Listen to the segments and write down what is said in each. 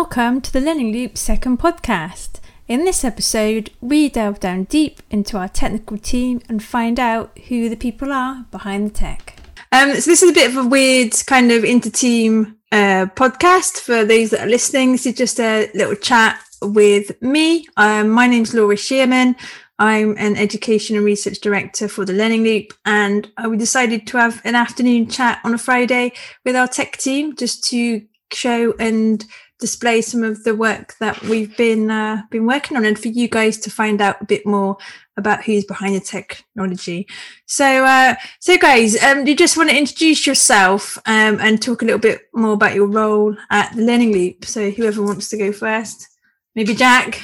welcome to the Learning Loop second podcast. In this episode, we delve down deep into our technical team and find out who the people are behind the tech. So this is a bit of a weird kind of inter-team podcast for those that are listening. This is just a little chat with me. My name's Laura Shearman. I'm an Education and Research Director for the Learning Loop, and we decided to have an afternoon chat on a Friday with our tech team just to show and display some of the work that we've been working on, and for you guys to find out a bit more about who's behind the technology. So guys, do you just want to introduce yourself and talk a little bit more about your role at the Learning Loop? So whoever wants to go first, maybe Jack.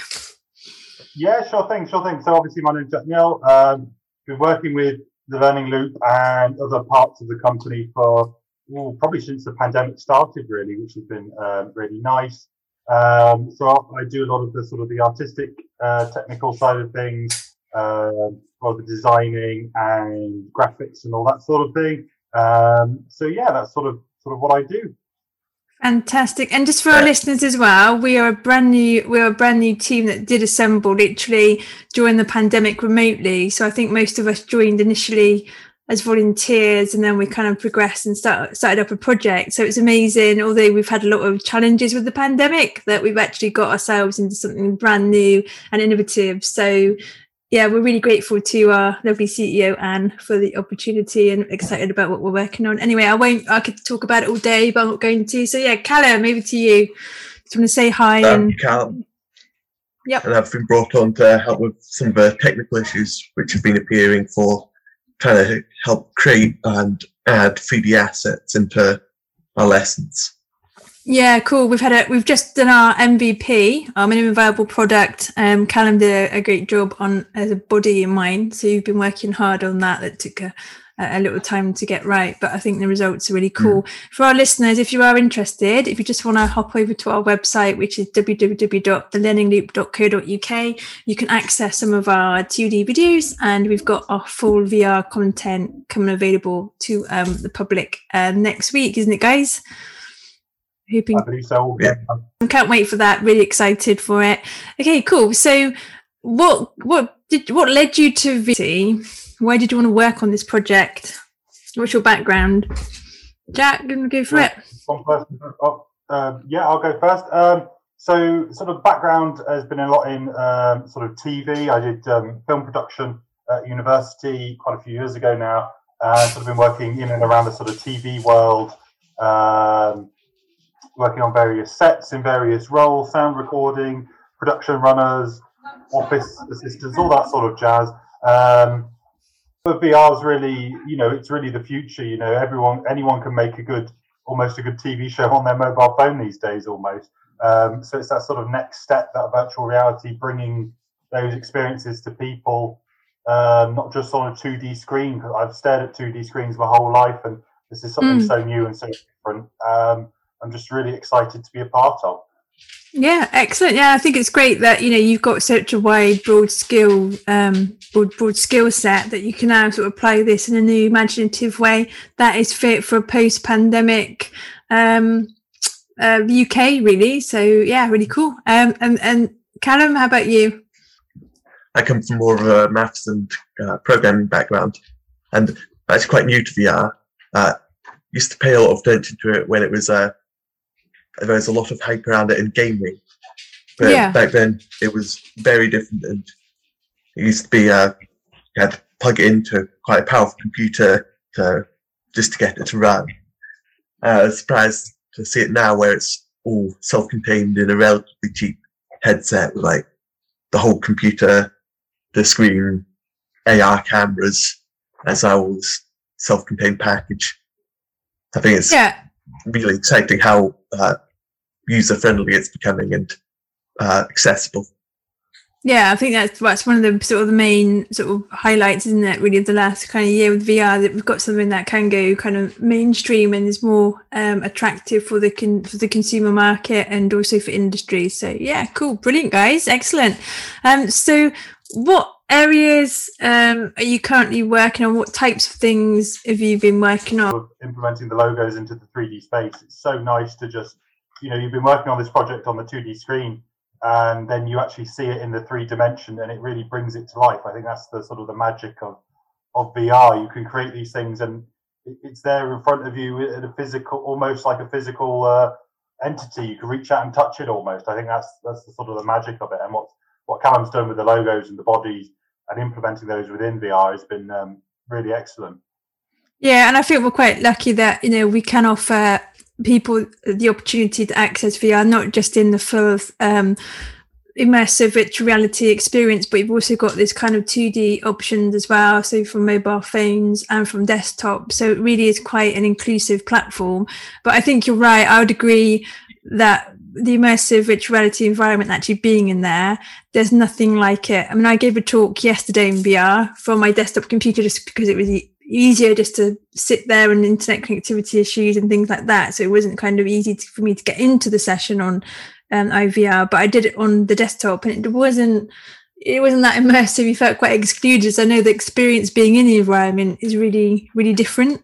Yeah, sure thing. So obviously my name's Jack Neal. Been working with the Learning Loop and other parts of the company for probably since the pandemic started, really, which has been really nice. So I do a lot of the sort of the artistic, technical side of things, for the designing and graphics and all that sort of thing. So yeah, that's sort of what I do. Fantastic. And just for our listeners as well, we're a brand new team that did assemble literally during the pandemic remotely. So I think most of us joined initially as volunteers, and then we kind of progressed and started up a project. So it's amazing, although we've had a lot of challenges with the pandemic, that we've actually got ourselves into something brand new and innovative. So yeah, we're really grateful to our lovely CEO, Anne, for the opportunity, and excited about what we're working on. Anyway, I could talk about it all day, but I'm not going to. So yeah, Callum, over to you. Just want to say hi. I'm Callum. Yep. And I've been brought on to help with some of the technical issues which have been appearing for trying to help create and add 3D assets into our lessons. Yeah, cool. We've just done our MVP, our minimum viable product. Callum did a great job on as a body in mind. So you've been working hard on that. That took a little time to get right, but I think the results are really cool. For our listeners, if you are interested, if you just want to hop over to our website, which is www.thelearningloop.co.uk, you can access some of our 2D videos, and we've got our full VR content coming available to the public next week, isn't it, guys? Hoping. I believe so. Yeah. I can't wait for that. Really excited for it. Okay, cool. So what led you to VT? Why did you want to work on this project? What's your background? Jack, can we go for it? Yeah, I'll go first. So sort of background has been a lot in sort of TV. I did film production at university quite a few years ago now. Sort of been working in and around the sort of TV world, working on various sets in various roles, sound recording, production runners, office assistants, all that sort of jazz. But VR is really, it's really the future. Anyone can make almost a good TV show on their mobile phone these days, almost. So it's that sort of next step, that virtual reality, bringing those experiences to people, not just on a 2D screen. Because I've stared at 2D screens my whole life, and this is something so new and so different. I'm just really excited to be a part of. Yeah, excellent. Yeah, I think it's great that you've got such a broad skill set that you can now sort of apply this in a new imaginative way that is fit for a post-pandemic UK, really. So yeah, really cool. And Callum, how about you? I come from more of a maths and programming background, and that's quite new to VR. Used to pay a lot of attention to it when it was there was a lot of hype around it in gaming, but back then it was very different, and it used to be you had to plug it into quite a powerful computer just to get it to run. I was surprised to see it now where it's all self-contained in a relatively cheap headset with like the whole computer, the screen, AR cameras, as well as self-contained package. I think it's really exciting how user-friendly it's becoming and accessible. Yeah, I think that's one of the sort of the main sort of highlights, isn't it, really, of the last kind of year with VR, that we've got something that can go kind of mainstream and is more attractive for the consumer market and also for industry. So yeah, cool, brilliant, guys, excellent. So what areas are you currently working on? What types of things have you been working on? Implementing the logos into the 3D space. It's so nice to just you've been working on this project on the 2D screen, and then you actually see it in the 3D, and it really brings it to life. I think that's the sort of the magic of VR. You can create these things, and it's there in front of you in a physical, almost like a physical entity. You can reach out and touch it almost. I think that's the sort of the magic of it. And what Callum's done with the logos and the bodies and implementing those within VR has been really excellent. Yeah, and I think we're quite lucky that we can offer people the opportunity to access VR, not just in the full immersive virtual reality experience, but you've also got this kind of 2D options as well, so from mobile phones and from desktop. So it really is quite an inclusive platform. But I think you're right. I would agree that the immersive virtual reality environment actually being in there's nothing like it. I mean, I gave a talk yesterday in VR from my desktop computer just because it was easier just to sit there and internet connectivity issues and things like that. So it wasn't kind of easy for me to get into the session on IVR, but I did it on the desktop, and it wasn't that immersive. You felt quite excluded. So I know the experience being in the environment is really, really different.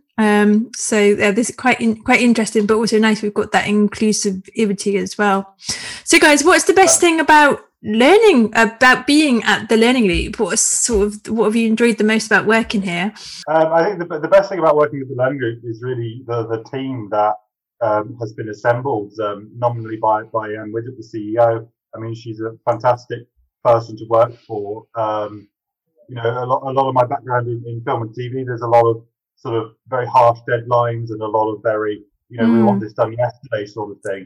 So this is quite interesting, but also nice. We've got that inclusivity as well. So guys, what's the best thing about being at the Learning Loop? What have you enjoyed the most about working here? I think the best thing about working at the Learning Loop is really the team that has been assembled, nominally by Anne Widgett, the CEO. I mean, she's a fantastic person to work for. A lot of my background in film and TV, there's a lot of sort of very harsh deadlines and a lot of very, we want this done yesterday sort of thing.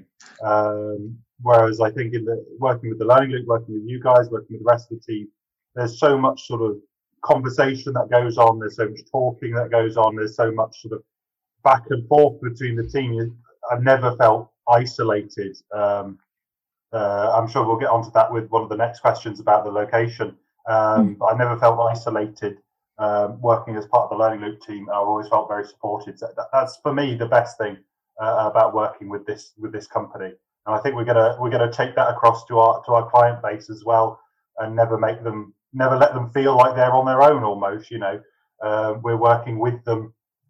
Whereas I think working with the Learning Loop, working with you guys, working with the rest of the team, there's so much sort of conversation that goes on. There's so much talking that goes on. There's so much sort of back and forth between the team. I've never felt isolated. I'm sure we'll get onto that with one of the next questions about the location. But I never felt isolated working as part of the Learning Loop team. I've always felt very supported. So that's for me the best thing about working with this company. And I think we're gonna take that across to our client base as well, and never let them feel like they're on their own almost. We're working with them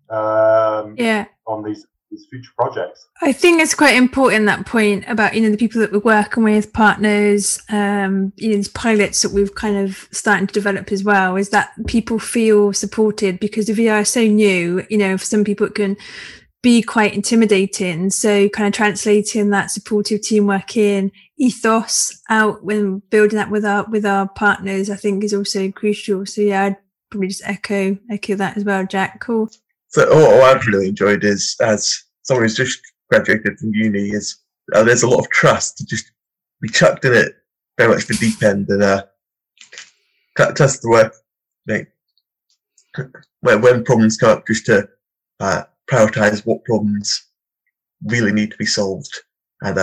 on these future projects. I think it's quite important, that point about the people that we're working with, partners, these pilots that we've kind of starting to develop as well, is that people feel supported, because the VR is so new. For some people it can be quite intimidating, so kind of translating that supportive team working ethos out when building that with our partners, I think is also crucial. So yeah, I'd probably just echo that as well. Jack, cool. So what I've really enjoyed is, as someone who's just graduated from uni, is there's a lot of trust to just be chucked in it very much the deep end, and trust the work. When problems come up, just to prioritise what problems really need to be solved, and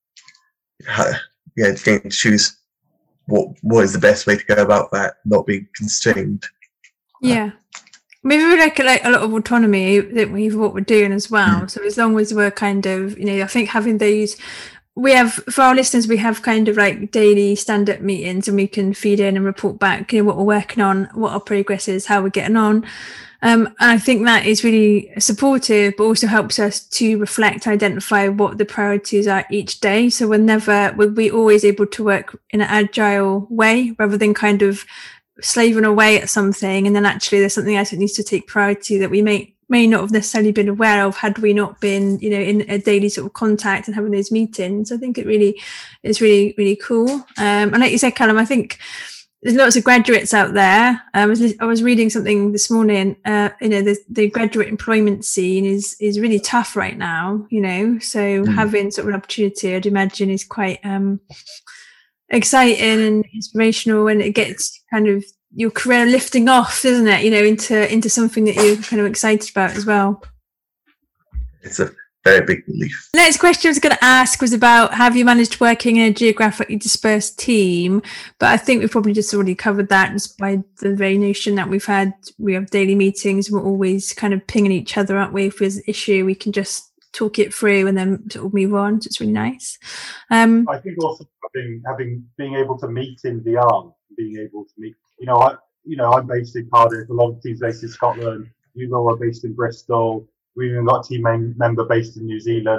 getting to choose what is the best way to go about that, not being constrained. Yeah. Maybe we like a lot of autonomy that we've what we're doing as well. So as long as we're kind of, I think having those, we have, for our listeners, we have kind of like daily stand-up meetings, and we can feed in and report back, what we're working on, what our progress is, how we're getting on. And I think that is really supportive, but also helps us to reflect, identify what the priorities are each day. So we're always able to work in an agile way, rather than kind of slaving away at something and then actually there's something else that needs to take priority that we may not have necessarily been aware of had we not been in a daily sort of contact and having those meetings. I think it really is really, really cool. And like you said, Callum, I think there's lots of graduates out there. I was reading something this morning. The graduate employment scene is really tough right now. So having sort of an opportunity, I'd imagine, is quite exciting and inspirational, and it gets kind of your career lifting off, doesn't it? Into something that you're kind of excited about as well. It's a very big relief. Next question I was going to ask was about, have you managed working in a geographically dispersed team? But I think we've probably just already covered that, just by the very notion that we have daily meetings, and we're always kind of pinging each other, aren't we? If there's an issue, we can just talk it through and then sort of move on. So it's really nice. I think also being able to meet in VR, being able to meet, I'm based in Cardiff, a lot of teams based in Scotland, you all are based in Bristol, we've even got a team member based in New Zealand.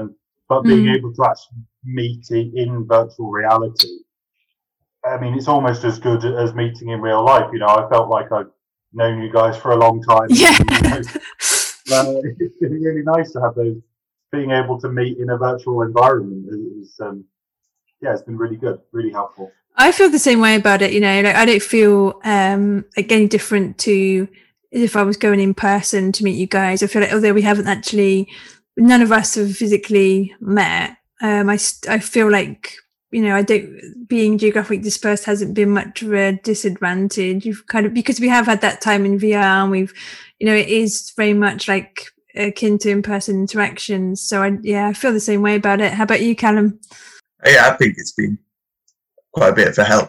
but being able to actually meet in virtual reality, I mean, it's almost as good as meeting in real life. You know, I felt like I've known you guys for a long time. Yeah. It's been really nice to have those, being able to meet in a virtual environment is, it's been really good, really helpful. I feel the same way about it. You know, like I don't feel like any different to if I was going in person to meet you guys. I feel like although we haven't actually, none of us have physically met. I feel like, you know, being geographically dispersed hasn't been much of a disadvantage. You've kind of, because we have had that time in VR and we've, you know, it is very much like akin to in-person interactions. So I feel the same way about it. How about you, Callum? Yeah, I think it's been quite a bit of a help.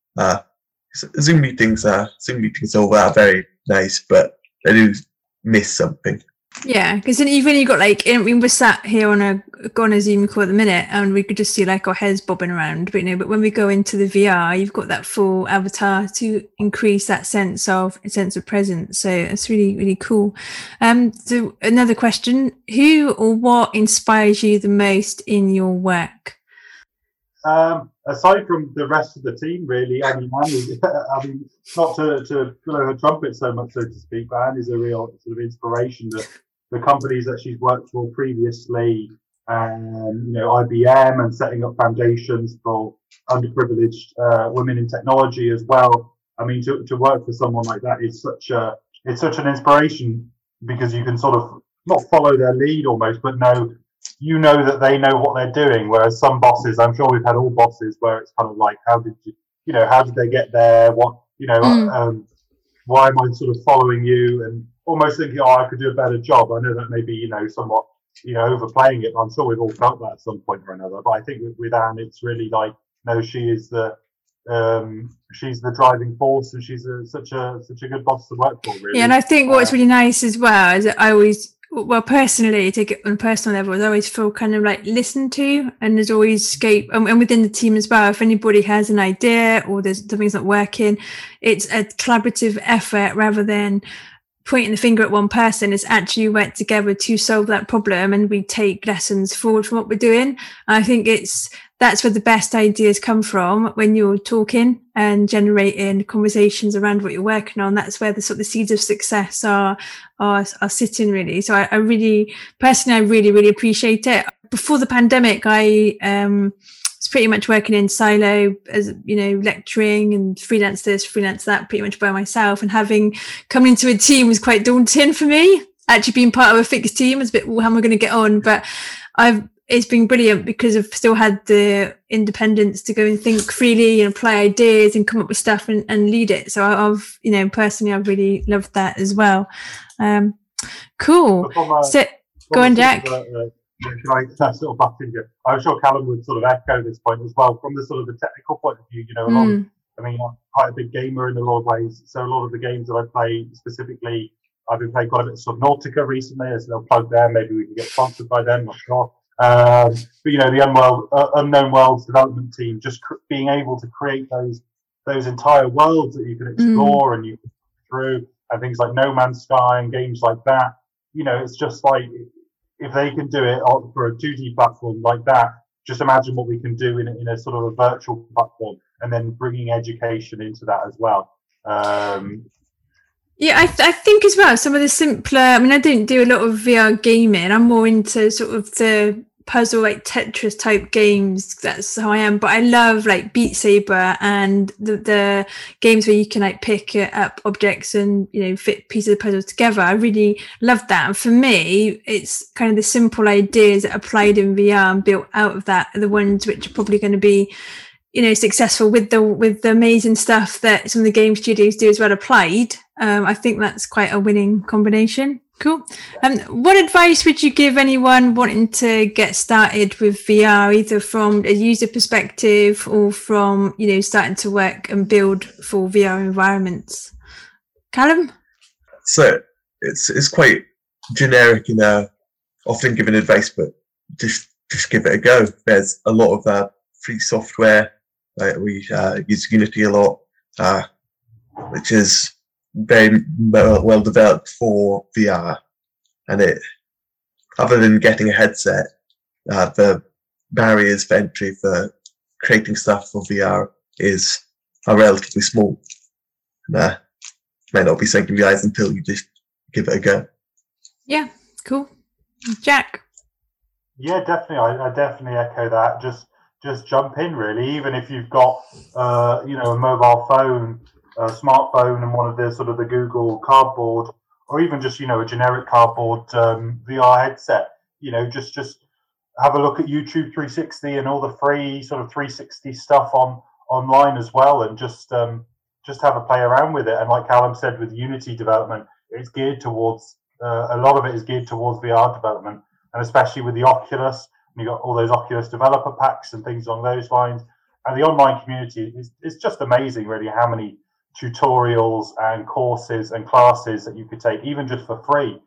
Zoom meetings are very nice, but they do miss something. Yeah, because then even you got like, we were sat here on a Zoom call at the minute, and we could just see like our heads bobbing around. But you know, but when we go into the VR, you've got that full avatar to increase that sense of presence. So it's really, really cool. So another question: who or what inspires you the most in your work? Aside from the rest of the team, really, I mean, Annie, not to blow her trumpet so much, so to speak, but Annie's a real sort of inspiration. That the companies that she's worked for previously, you know, IBM, and setting up foundations for underprivileged women in technology as well. I mean, to work for someone like that is such an inspiration, because you can sort of not follow their lead almost, but you know that they know what they're doing. Whereas some bosses, I'm sure we've had all bosses where it's kind of like, how did they get there? What, you know, why am I sort of following you? And almost thinking, I could do a better job. I know that maybe, you know, somewhat, you know, overplaying it, but I'm sure we've all felt that at some point or another. But I think with Anne, it's really like, no, she's the driving force, and she's such a good boss to work for, really. Yeah, and I think what's really nice as well is that I always, well, personally, take it on a personal level, I always feel kind of like listened to, and there's always scope, and within the team as well, if anybody has an idea or there's something's not working, it's a collaborative effort rather than pointing the finger at one person. It's actually work together to solve that problem, and we take lessons forward from what we're doing. And I think that's where the best ideas come from, when you're talking and generating conversations around what you're working on. That's where the sort of seeds of success are sitting, really. So I really, personally, I really, really appreciate it. Before the pandemic, I was pretty much working in silo, as you know, lecturing and freelance this, freelance that, pretty much by myself. And coming into a team was quite daunting for me. Actually being part of a fixed team was a bit, how am I going to get on? But it's been brilliant, because I've still had the independence to go and think freely and apply ideas and come up with stuff and lead it. So I've, you know, personally, I've really loved that as well. Cool. So go on, Jack. Can I sort of butt in here? I'm sure Callum would sort of echo this point as well, from the sort of the technical point of view. You know, I'm quite a big gamer in a lot of ways. So a lot of the games that I play, specifically, I've been playing quite a bit of Subnautica recently, as they'll plug there. Maybe we can get sponsored by them, not sure. But you know, the Unknown Worlds development team, just being able to create those entire worlds that you can explore and you can through, and things like No Man's Sky and games like that. You know, it's just like, if they can do it for a 2D platform like that, just imagine what we can do in a sort of a virtual platform, and then bringing education into that as well. Yeah, I think as well, some of the simpler, I mean, I don't do a lot of VR gaming. I'm more into sort of the puzzle, like Tetris type games. That's how I am. But I love like Beat Saber and the games where you can like pick up objects and, you know, fit pieces of puzzles together. I really love that. And for me, it's kind of the simple ideas that are applied in VR and built out of that are the ones which are probably going to be, you know, successful with the amazing stuff that some of the game studios do as well applied. I think that's quite a winning combination. Cool. What advice would you give anyone wanting to get started with VR, either from a user perspective or from, you know, starting to work and build for VR environments? Callum? So it's quite generic in often giving advice, but just give it a go. There's a lot of free software. We use Unity a lot, which is very well developed for VR, and it, other than getting a headset, the barriers for entry for creating stuff for VR are relatively small. May not be something you realize until you just give it a go. Yeah, cool. Jack? Yeah, definitely. I definitely echo that. Just jump in, really. Even if you've got, a mobile phone, a smartphone, and one of the sort of the Google Cardboard, or even just, a generic cardboard VR headset. Just have a look at YouTube 360 and all the free sort of 360 stuff online as well, and just have a play around with it. And like Callum said, with Unity development, it's geared towards a lot of it is geared towards VR development, and especially with the Oculus. You've got all those Oculus developer packs and things along those lines. And the online community is just amazing, really, how many tutorials and courses and classes that you could take, even just for free.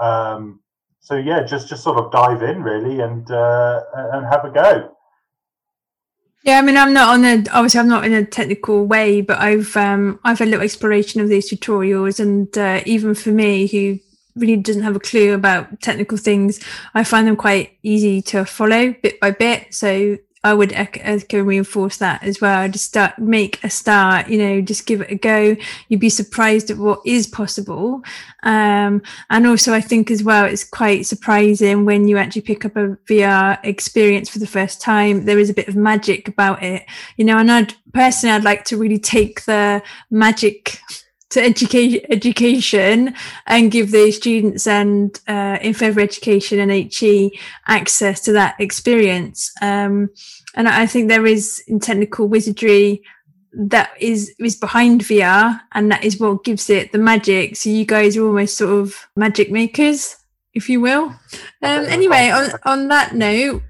So yeah, just sort of dive in, really, and have a go. Yeah, I mean, I'm not in a technical way, but I've had a little exploration of these tutorials, and even for me, who really doesn't have a clue about technical things, I find them quite easy to follow bit by bit. So I would echo reinforce that as well. Just make a start, just give it a go. You'd be surprised at what is possible. And also I think as well, it's quite surprising when you actually pick up a VR experience for the first time. There is a bit of magic about it, and I'd like to really take the magic to education and give the students and in further education and HE access to that experience. And I think there is in technical wizardry that is behind VR, and that is what gives it the magic. So you guys are almost sort of magic makers, if you will. Anyway, on that note,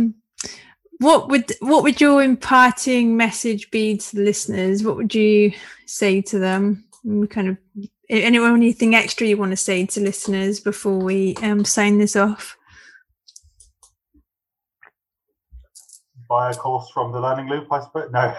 what would your imparting message be to the listeners? What would you say to them? Anything extra you want to say to listeners before we sign this off? Buy a course from the Learning Loop, I suppose. No.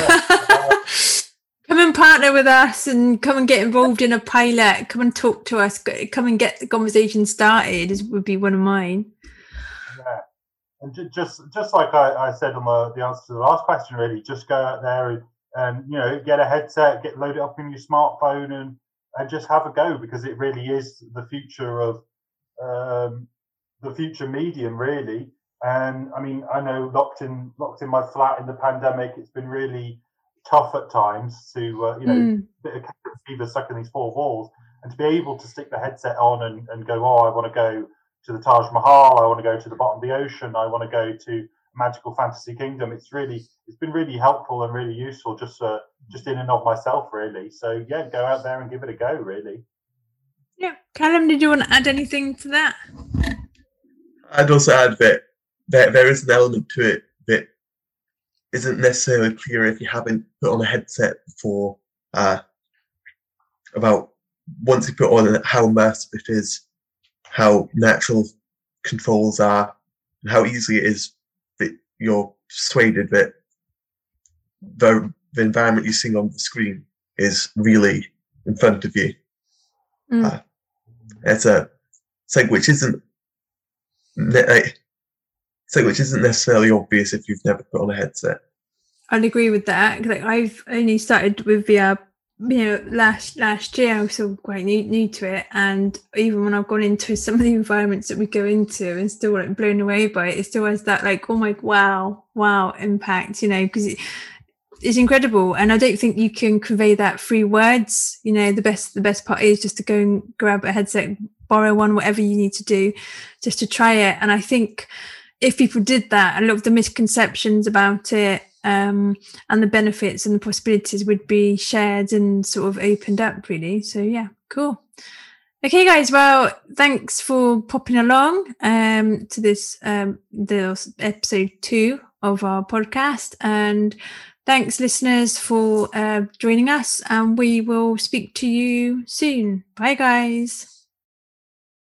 Come and partner with us, and come and get involved in a pilot. Come and talk to us. Come and get the conversation started. Would be one of mine. Yeah, and just like I said on the answer to the last question, really, just go out there and get a headset, load it up in your smartphone, and just have a go, because it really is the future of the future medium, really. And I mean, I know locked in my flat in the pandemic, it's been really tough at times to bit of fever stuck in these four walls, and to be able to stick the headset on and go, I want to go to the Taj Mahal, I want to go to the bottom of the ocean, I want to go to Magical Fantasy Kingdom. It's been really helpful and really useful, just in and of myself, really. So yeah, go out there and give it a go, really. Yeah, Callum, did you want to add anything to that? I'd also add that there is an element to it that isn't necessarily clear if you haven't put on a headset before, about once you put on it, how immersive it is, how natural controls are, and how easy it is that you're persuaded that the environment you're seeing on the screen is really in front of you. It's something which isn't necessarily obvious if you've never put on a headset. I'd agree with that. Like, I've only started with VR, last year. I was still quite new to it, and even when I've gone into some of the environments that we go into, and still like blown away by it, it still has that like, oh my wow impact, because it's incredible. And I don't think you can convey that through words. The best part is just to go and grab a headset, borrow one, whatever you need to do, just to try it. And I think if people did that, a lot of the misconceptions about it and the benefits and the possibilities would be shared and sort of opened up, really. So yeah, cool. Okay, guys. Well, thanks for popping along to this the episode 2 of our podcast, and thanks, listeners, for joining us. And we will speak to you soon. Bye, guys.